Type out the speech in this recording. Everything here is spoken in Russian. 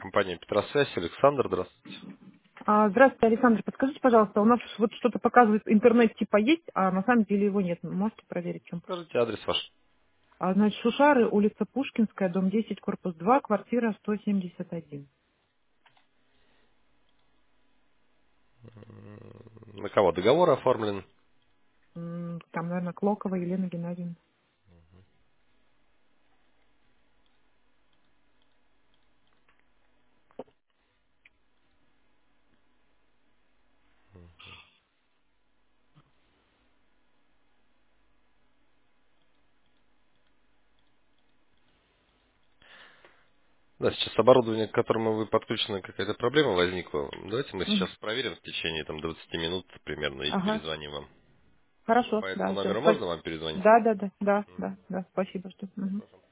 Компания Петросвязь. Александр, здравствуйте. Здравствуйте, Александр. Подскажите, пожалуйста, у нас вот что-то показывает, интернет типа есть, а на самом деле его нет. Можете проверить, в чем? Скажите адрес ваш. Значит, Шушары, улица Пушкинская, дом 10, корпус 2, квартира 171. На кого договор оформлен? Там, наверное, Клокова Елена Геннадьевна. Да, сейчас оборудование, к которому вы подключены, какая-то проблема возникла. Давайте мы сейчас Мгм. проверим в течение 20 минут примерно и Ага. перезвоним вам. Хорошо, По этому да, все. номеру можно вам перезвонить? Да, да, да, да, да, да. Спасибо, что. Мгм. Хорошо.